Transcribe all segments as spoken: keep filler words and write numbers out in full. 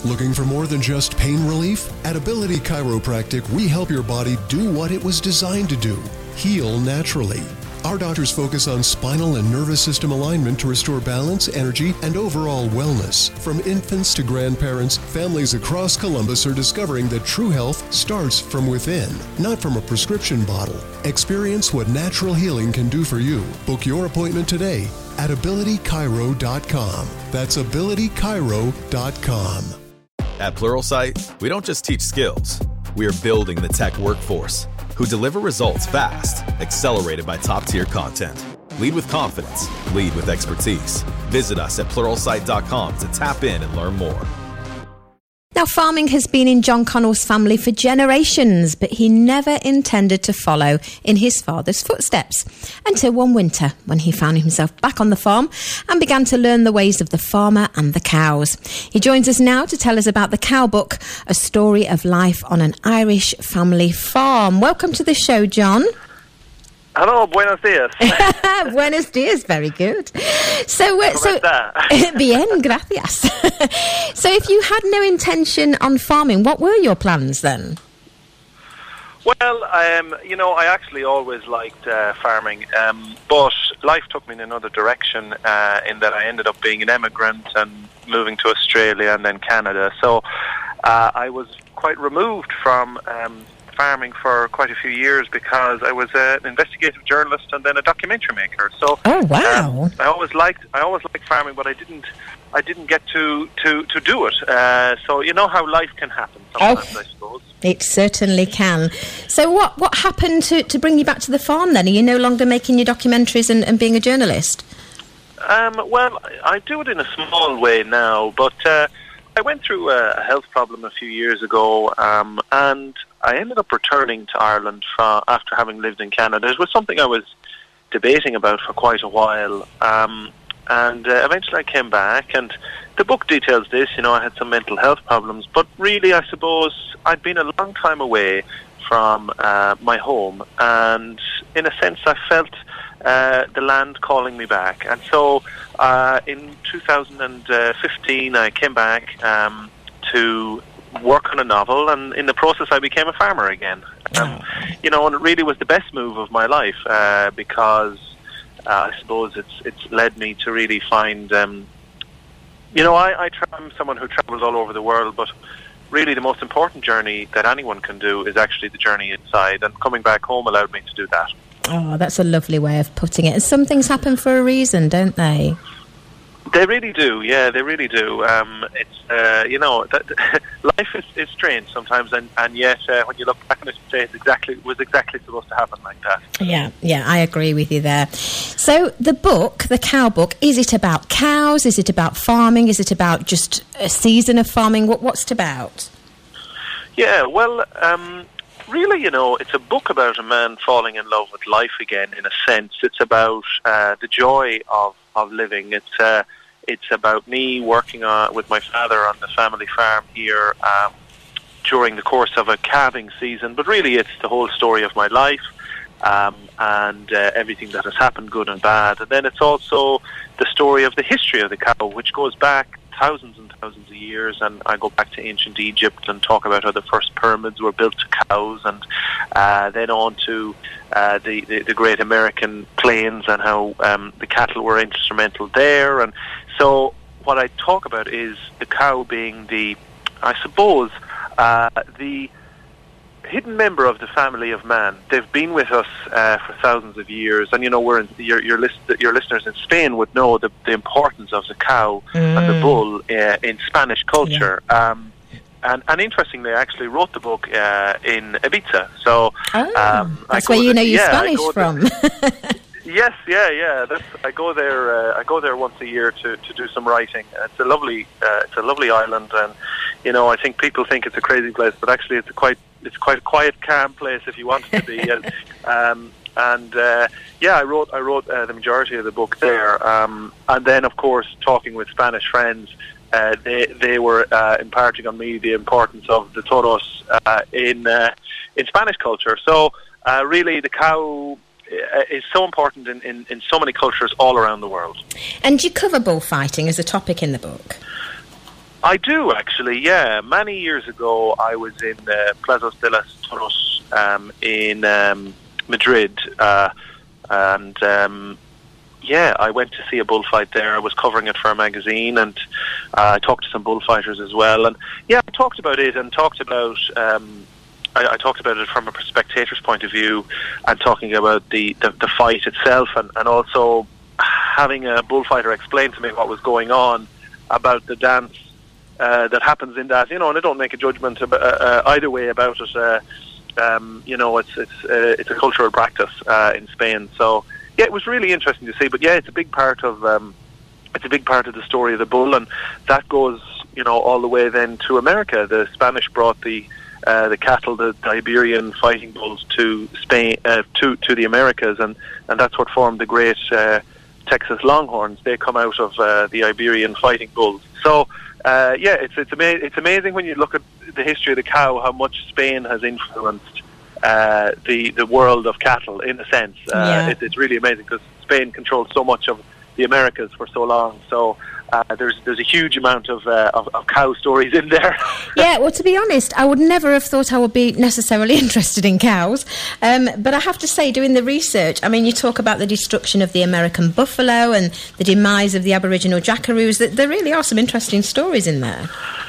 Looking for more than just pain relief? At Ability Chiropractic, we help your body do what it was designed to do, heal naturally. Our doctors focus on spinal and nervous system alignment to restore balance, energy, and overall wellness. From infants to grandparents, families across Columbus are discovering that true health starts from within, not from a prescription bottle. Experience what natural healing can do for you. Book your appointment today at ability chiro dot com. That's ability chiro dot com. At Pluralsight, we don't just teach skills. We are building the tech workforce who deliver results fast, accelerated by top-tier content. Lead with confidence. Lead with expertise. Visit us at pluralsight dot com to tap in and learn more. Now, farming has been in John Connell's family for generations, but he never intended to follow in his father's footsteps until one winter when he found himself back on the farm and began to learn the ways of the farmer and the cows. He joins us now to tell us about the Cow Book, a story of life on an Irish family farm. Welcome to the show, John. Hello, buenos dias. Buenos dias, very good. So, uh, so bien, gracias. So, if you had no intention on farming, what were your plans then? Well, um, you know, I actually always liked uh, farming, um, but life took me in another direction uh, in that I ended up being an immigrant and moving to Australia and then Canada. So, uh, I was quite removed from Um, farming for quite a few years because I was uh, an investigative journalist and then a documentary maker. So, oh wow! Um, I always liked I always liked farming, but I didn't I didn't get to to, to do it. Uh, so you know how life can happen sometimes, oh, I suppose. It certainly can. So what what happened to, to bring you back to the farm then? Are you no longer making your documentaries and, and being a journalist? Um, well, I do it in a small way now, but uh, I went through a health problem a few years ago, um, and I ended up returning to Ireland from, after having lived in Canada. It was something I was debating about for quite a while, um, and uh, eventually I came back, and the book details this. You know, I had some mental health problems, but really, I suppose, I'd been a long time away from uh, my home, and in a sense, I felt uh, the land calling me back. And so uh, in two thousand fifteen, I came back um, to work on a novel, and in the process I became a farmer again. Um, you know, and it really was the best move of my life uh, because uh, I suppose it's it's led me to really find, um, you know, I, I tra- I'm someone who travels all over the world, but really the most important journey that anyone can do is actually the journey inside, and coming back home allowed me to do that. Oh, that's a lovely way of putting it. And some things happen for a reason, don't they? They really do, yeah, they really do. Um, it's, uh, you know, that, life is, is strange sometimes, and, and yet uh, when you look back on it, you say it's exactly, it was exactly supposed to happen like that. Yeah, yeah, I agree with you there. So the book, the Cow Book, is it about cows? Is it about farming? Is it about just a season of farming? What, what's it about? Yeah, well, um, really, you know, it's a book about a man falling in love with life again, in a sense. It's about uh, the joy of, of living. It's uh, it's about me working on, with my father on the family farm here um, during the course of a calving season. But really, it's the whole story of my life um, and uh, everything that has happened, good and bad. And then it's also the story of the history of the cow, which goes back thousands and thousands of years, and I go back to ancient Egypt and talk about how the first pyramids were built to cows, and uh, then on to uh, the, the, the great American plains and how um, the cattle were instrumental there. And so what I talk about is the cow being the, I suppose, uh, the hidden member of the family of man. They've been with us uh, for thousands of years, and you know, we're in, your your, list, your listeners in Spain would know the, the importance of the cow mm. and the bull uh, in Spanish culture. Yeah. Um, and, and interestingly, I actually wrote the book uh, in Ibiza. So oh, um, that's where you know your yeah, Spanish from. Yes, yeah, yeah. That's, I go there. Uh, I go there once a year to, to do some writing. It's a lovely, uh, it's a lovely island, and you know, I think people think it's a crazy place, but actually, it's a quite, it's quite a quiet, calm place if you want it to be. and um, and uh, yeah, I wrote, I wrote uh, the majority of the book there, um, and then of course, talking with Spanish friends, uh, they they were uh, imparting on me the importance of the toros uh, in uh, in Spanish culture. So uh, really, the cow is so important in, in, in so many cultures all around the world. And you cover bullfighting as a topic in the book? I do, actually, yeah. Many years ago, I was in uh, Plazos de los Toros um, in um, Madrid, uh, and um, yeah, I went to see a bullfight there. I was covering it for a magazine, and uh, I talked to some bullfighters as well. And yeah, I talked about it and talked about um, I, I talked about it from a spectator's point of view, and talking about the, the, the fight itself, and, and also having a bullfighter explain to me what was going on about the dance uh, that happens in that. You know, and I don't make a judgment about, uh, uh, either way about it. Uh, um, you know, it's it's uh, it's a cultural practice uh, in Spain. So yeah, it was really interesting to see. But yeah, it's a big part of um, it's a big part of the story of the bull, and that goes, you know, all the way then to America. The Spanish brought the uh, the cattle, the, the Iberian fighting bulls, to Spain, uh, to to the Americas, and, and that's what formed the great uh, Texas Longhorns. They come out of uh, the Iberian fighting bulls. So uh, yeah, it's it's ama- it's amazing when you look at the history of the cow, how much Spain has influenced uh, the the world of cattle. In a sense, uh, yeah. it, it's really amazing because Spain controlled so much of the Americas for so long. So uh, there's there's a huge amount of, uh, of of cow stories in there. Yeah, well, to be honest, I would never have thought I would be necessarily interested in cows. Um, but I have to say, doing the research, I mean, you talk about the destruction of the American buffalo and the demise of the Aboriginal jackaroos. That there really are some interesting stories in there.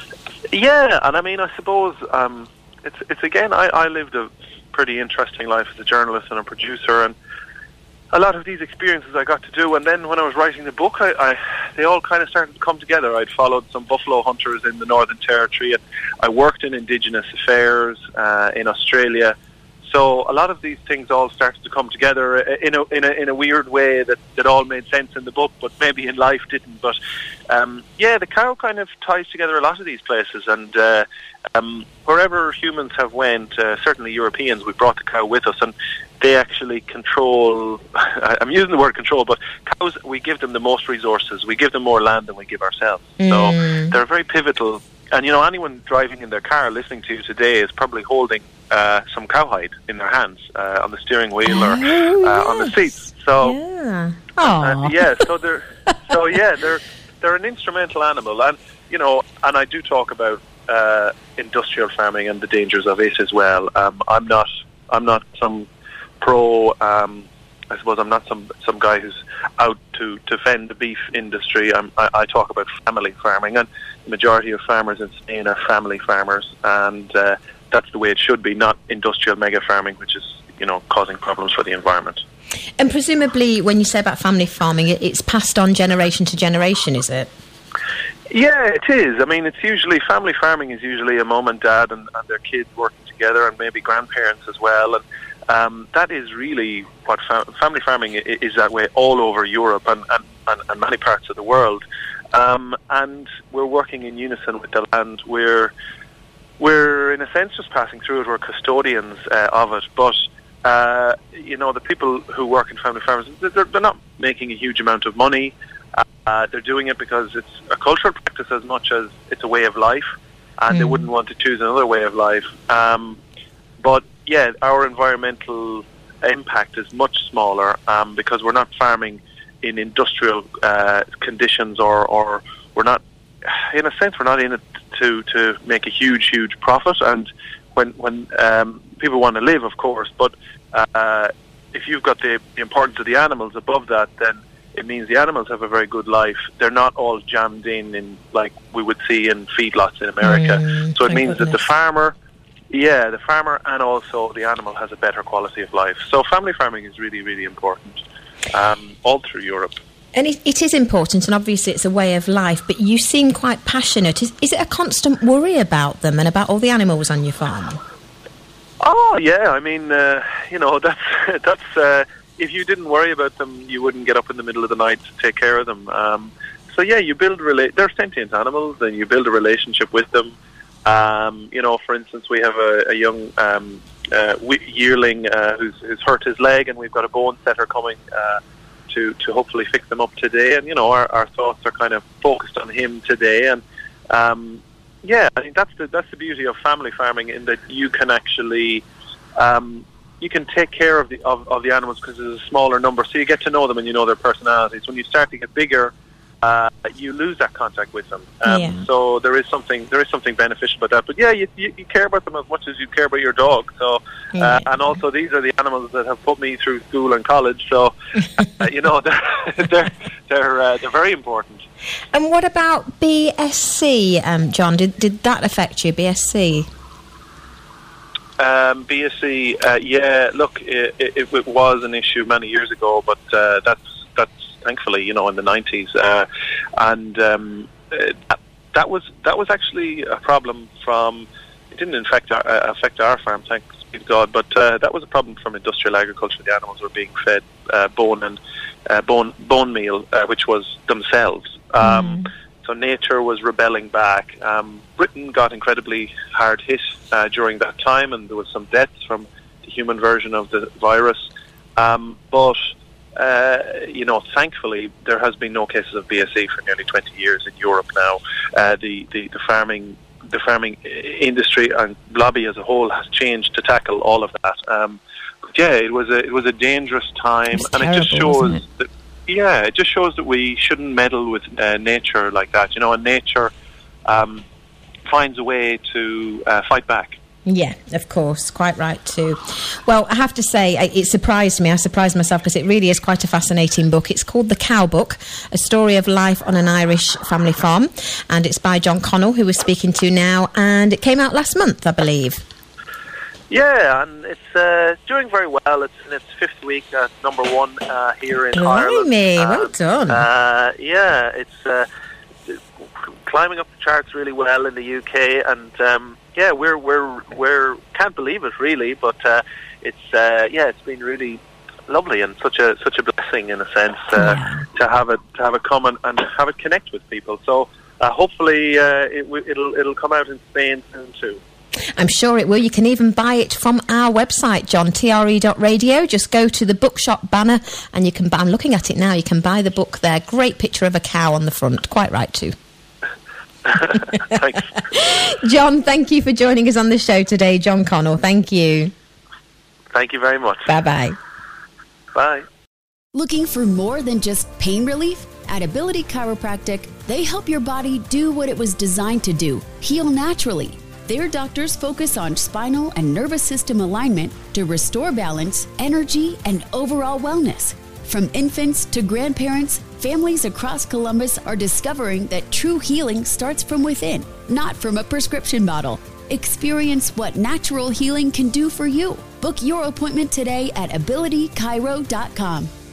Yeah, and I mean, I suppose um, it's it's again, I, I lived a pretty interesting life as a journalist and a producer, and a lot of these experiences I got to do, and then when I was writing the book, I, I they all kind of started to come together. I'd followed some buffalo hunters in the Northern Territory, and I worked in Indigenous affairs uh, in Australia. So a lot of these things all started to come together in a in a in a weird way that, that all made sense in the book, but maybe in life didn't. But um, yeah, the cow kind of ties together a lot of these places, and uh, um, wherever humans have went, uh, certainly Europeans, we brought the cow with us, and they actually control, I'm using the word control, but cows, we give them the most resources. We give them more land than we give ourselves. Mm. So they're very pivotal. And, you know, anyone driving in their car listening to you today is probably holding uh, some cowhide in their hands uh, on the steering wheel or oh, uh, yes. on the seats. So, yeah. uh, yeah, so they're, so yeah, they're, they're an instrumental animal. And, you know, and I do talk about uh, industrial farming and the dangers of it as well. Um, I'm not, I'm not some pro, um, I suppose I'm not some some guy who's out to defend the beef industry. I'm, I, I talk about family farming, and the majority of farmers in Spain are family farmers, and uh, that's the way it should be, not industrial mega farming, which is, you know, causing problems for the environment. And presumably, when you say about family farming, it, it's passed on generation to generation, is it? Yeah, it is. I mean, it's usually, family farming is usually a mum and dad and, and their kids working together, and maybe grandparents as well, and Um, that is really what fa- family farming is, is that way all over Europe and, and, and, and many parts of the world. Um, and we're working in unison with the land. We're, we're in a sense, just passing through it. We're custodians uh, of it. But, uh, you know, the people who work in family farms, they're, they're not making a huge amount of money. Uh, they're doing it because it's a cultural practice as much as it's a way of life. And mm. they wouldn't want to choose another way of life. Um, but yeah, our environmental impact is much smaller um, because we're not farming in industrial uh, conditions, or, or we're not, in a sense, we're not in it to, to make a huge, huge profit. And when when um, people want to live, of course, but uh, if you've got the, the importance of the animals above that, then it means the animals have a very good life. They're not all jammed in, in like we would see in feedlots in America. Mm, so it means goodness. that the farmer... Yeah, the farmer and also the animal has a better quality of life. So family farming is really, really important um, all through Europe. And it, it is important, and obviously it's a way of life, but you seem quite passionate. Is, is it a constant worry about them and about all the animals on your farm? Oh, yeah. I mean, uh, you know, that's... that's uh, if you didn't worry about them, you wouldn't get up in the middle of the night to take care of them. Um, so, yeah, you build... Rela- they're sentient animals, and you build a relationship with them. Um, you know, for instance, we have a, a young um, uh, yearling uh, who's, who's hurt his leg, and we've got a bone setter coming uh, to to hopefully fix him up today. And you know, our, our thoughts are kind of focused on him today. And um, yeah, I think that's the that's the beauty of family farming, in that you can actually um, you can take care of the of, of the animals because there's a smaller number, so you get to know them and you know their personalities. When you start to get bigger, uh, you lose that contact with them. Um, Yeah. So there is something there is something beneficial about that. But yeah, you, you, you care about them as much as you care about your dog. So uh, Yeah. and also these are the animals that have put me through school and college. So uh, you know they're they're they're, uh, they're very important. And what about B S C, um, John? Did did that affect you, B S C? Um, B S C, uh, yeah. Look, it, it, it was an issue many years ago, but uh, that's that's thankfully, you know, in the nineties, uh, and um, uh, that, that was that was actually a problem from. It didn't affect our, uh, affect our farm, thanks be to God, but uh, that was a problem from industrial agriculture. The animals were being fed uh, bone and uh, bone bone meal, uh, which was themselves. Um, Mm. So nature was rebelling back. Um, Britain got incredibly hard hit uh, during that time, and there was some deaths from the human version of the virus. Um, but uh, you know, thankfully, there has been no cases of B S E for nearly twenty years in Europe now. Uh, the, the the farming the farming industry and lobby as a whole has changed to tackle all of that. Um, but yeah, it was a it was a dangerous time, It's and terrible, it just shows wasn't it? that. Yeah, it just shows that we shouldn't meddle with uh, nature like that. You know, and nature um, finds a way to uh, fight back. Yeah, of course, quite right too. Well, I have to say, I- it surprised me. I surprised myself because it really is quite a fascinating book. It's called The Cow Book, A Story of Life on an Irish Family Farm, and it's by John Connell, who we're speaking to now, and it came out last month, I believe. Yeah, and it's uh, doing very well. It's in its fifth week at number one uh, here in Ireland. Blimey, well And, done. Uh, yeah, it's uh, climbing up the charts really well in the U K, and um, yeah, we're we're we're can't believe it really, but uh, it's uh, yeah, it's been really lovely and such a such a blessing in a sense uh, Yeah. to have it to have it come and, and have it connect with people. So uh, hopefully uh, it, w- it'll it'll come out in Spain soon too. I'm sure it will. You can even buy it from our website, John, T R E dot radio. Just go to the bookshop banner and you can buy, I'm looking at it now, you can buy the book there. Great picture of a cow on the front. Quite right too. Thanks. John, thank you for joining us on the show today. John Connell, thank you. Thank you very much. Bye-bye. Bye. Looking for more than just pain relief? At Ability Chiropractic, they help your body do what it was designed to do, heal naturally. Their doctors focus on spinal and nervous system alignment to restore balance, energy, and overall wellness. From infants to grandparents, families across Columbus are discovering that true healing starts from within, not from a prescription bottle. Experience what natural healing can do for you. Book your appointment today at ability chiro dot com.